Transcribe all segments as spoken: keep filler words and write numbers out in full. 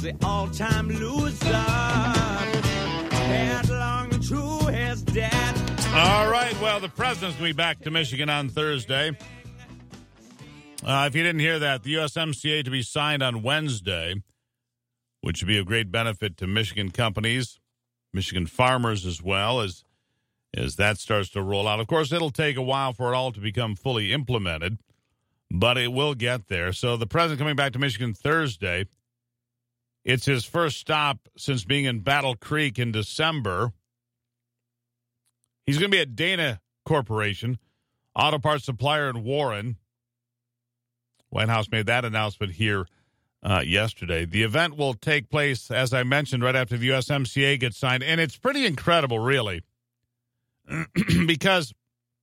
the all-time loser. Headlong to his death. All right, well, the president's going to be back to Michigan on Thursday. Uh, if you didn't hear that, the U S M C A to be signed on Wednesday, which would be of great benefit to Michigan companies, Michigan farmers as well, as, as that starts to roll out. Of course, it'll take a while for it all to become fully implemented, but it will get there. So the president coming back to Michigan Thursday, it's his first stop since being in Battle Creek in December. He's going to be at Dana Corporation, auto parts supplier in Warren. White House made that announcement here uh, yesterday. The event will take place, as I mentioned, right after the U S M C A gets signed. And it's pretty incredible, really, because,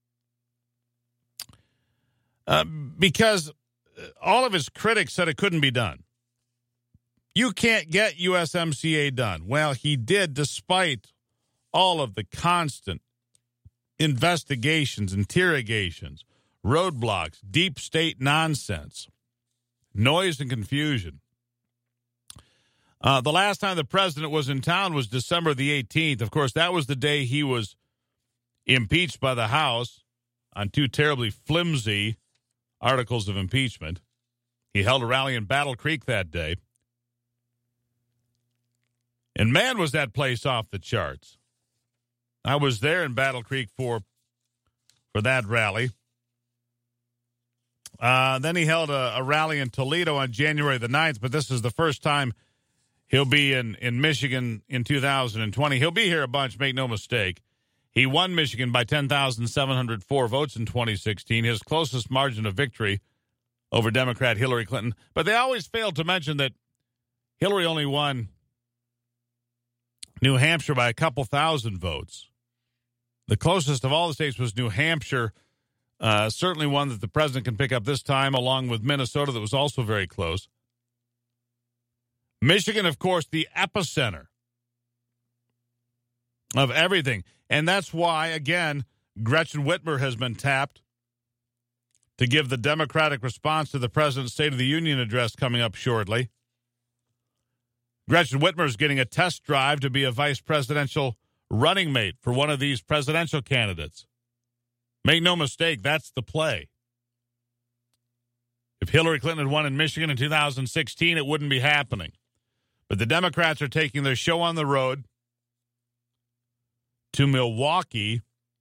uh, because all of his critics said it couldn't be done. You can't get U S M C A done. Well, he did, despite all of the constant investigations, interrogations, roadblocks, deep state nonsense, noise and confusion. Uh, the last time the president was in town was December the eighteenth. Of course, that was the day he was impeached by the House on two terribly flimsy articles of impeachment. He held a rally in Battle Creek that day. And man, was that place off the charts. I was there in Battle Creek for, for that rally. Uh, then he held a, a rally in Toledo on January the ninth, but this is the first time he'll be in, in Michigan in two thousand twenty. He'll be here a bunch, make no mistake. He won Michigan by ten thousand seven hundred four votes in twenty sixteen, his closest margin of victory over Democrat Hillary Clinton. But they always fail to mention that Hillary only won New Hampshire by a couple thousand votes. The closest of all the states was New Hampshire. Uh, certainly one that the president can pick up this time, along with Minnesota, that was also very close. Michigan, of course, the epicenter of everything. And that's why, again, Gretchen Whitmer has been tapped to give the Democratic response to the president's State of the Union address coming up shortly. Gretchen Whitmer is getting a test drive to be a vice presidential running mate for one of these presidential candidates. Make no mistake, that's the play. If Hillary Clinton had won in Michigan in two thousand sixteen, it wouldn't be happening. But the Democrats are taking their show on the road to Milwaukee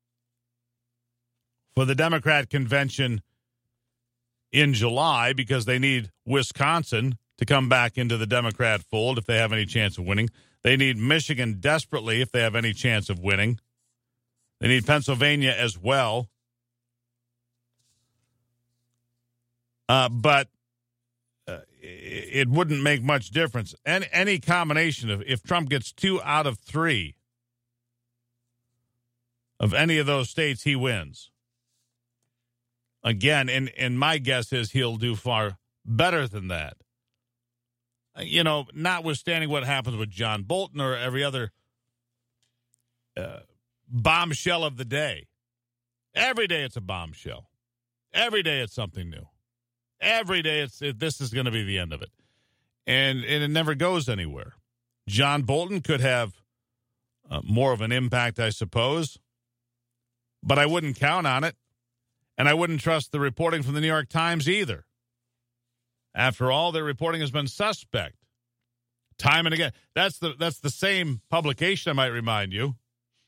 for the Democrat convention in July because they need Wisconsin to come back into the Democrat fold if they have any chance of winning. They need Michigan desperately if they have any chance of winning. They need Pennsylvania as well. Uh, but uh, it wouldn't make much difference. Any, any combination of, if Trump gets two out of three of any of those states, he wins. Again, and, and my guess is he'll do far better than that. You know, notwithstanding what happens with John Bolton or every other uh, bombshell of the day. Every day it's a bombshell. Every day it's something new. Every day it's it, this is going to be the end of it. And, and it never goes anywhere. John Bolton could have uh, more of an impact, I suppose, but I wouldn't count on it. And I wouldn't trust the reporting from the New York Times either. After all, their reporting has been suspect. Time and again. That's the that's the same publication, I might remind you,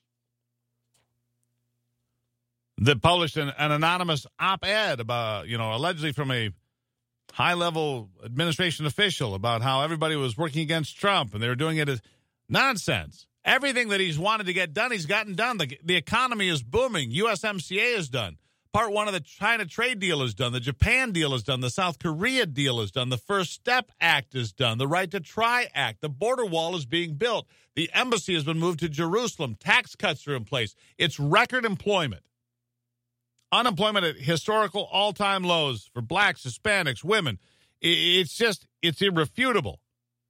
that published an, an anonymous op-ed about, you know, allegedly from a high-level administration official about how everybody was working against Trump and they were doing it as nonsense. Everything that he's wanted to get done, he's gotten done. The, the economy is booming. U S M C A is done. Part one of the China trade deal is done. The Japan deal is done. The South Korea deal is done. The First Step Act is done. The Right to Try Act. The border wall is being built. The embassy has been moved to Jerusalem. Tax cuts are in place. It's record employment. Unemployment at historical all-time lows for blacks, Hispanics, women. It's just, it's irrefutable.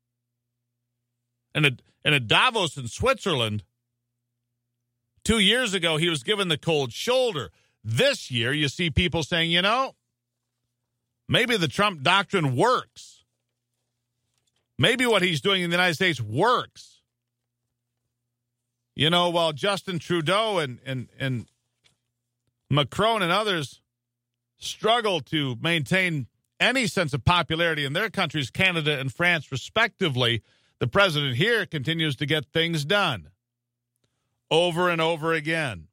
And at, and at Davos in Switzerland, two years ago, he was given the cold shoulder. This year, you see people saying, you know, maybe the Trump doctrine works. Maybe what he's doing in the United States works. You know, while Justin Trudeau and, and, and Macron and others struggle to maintain any sense of popularity in their countries, Canada and France, respectively, the president here continues to get things done over and over again.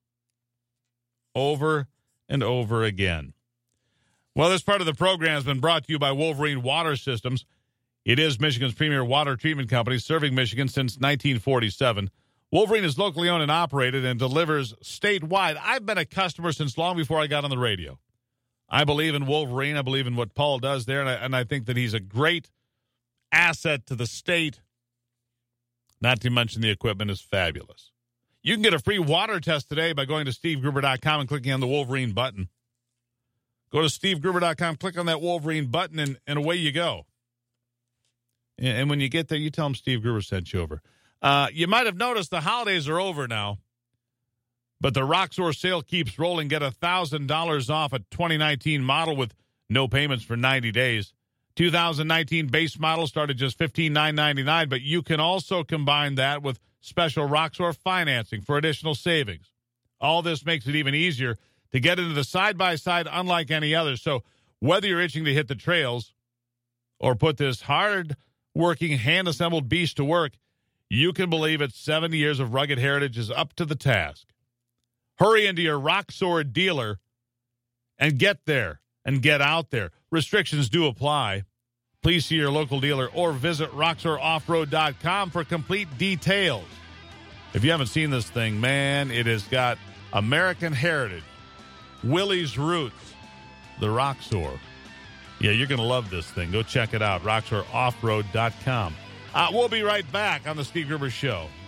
Over and over again. Well, this part of the program has been brought to you by Wolverine Water Systems. It is Michigan's premier water treatment company, serving Michigan since nineteen forty-seven. Wolverine is locally owned and operated and delivers statewide. I've been a customer since long before I got on the radio. I believe in Wolverine. I believe in what Paul does there, and I, and I think that he's a great asset to the state. Not to mention the equipment is fabulous. You can get a free water test today by going to steve gruber dot com and clicking on the Wolverine button. Go to steve gruber dot com, click on that Wolverine button, and, and away you go. And, and when you get there, you tell them Steve Gruber sent you over. Uh, you might have noticed the holidays are over now, but the Roxor sale keeps rolling. Get one thousand dollars off a twenty nineteen model with no payments for ninety days. two thousand nineteen base model started just fifteen thousand nine hundred ninety-nine dollars, but you can also combine that with special Roxor financing for additional savings. All this makes it even easier to get into the side-by-side unlike any other. So whether you're itching to hit the trails or put this hard-working, hand-assembled beast to work, you can believe it, seventy years of rugged heritage is up to the task. Hurry into your Roxor dealer and get there and get out there. Restrictions do apply. Please see your local dealer or visit roxor off road dot com for complete details. If you haven't seen this thing, man, it has got American heritage, Willie's roots, the Roxor. Yeah, you're going to love this thing. Go check it out, roxor off road dot com. Uh, we'll be right back on the Steve Gruber Show.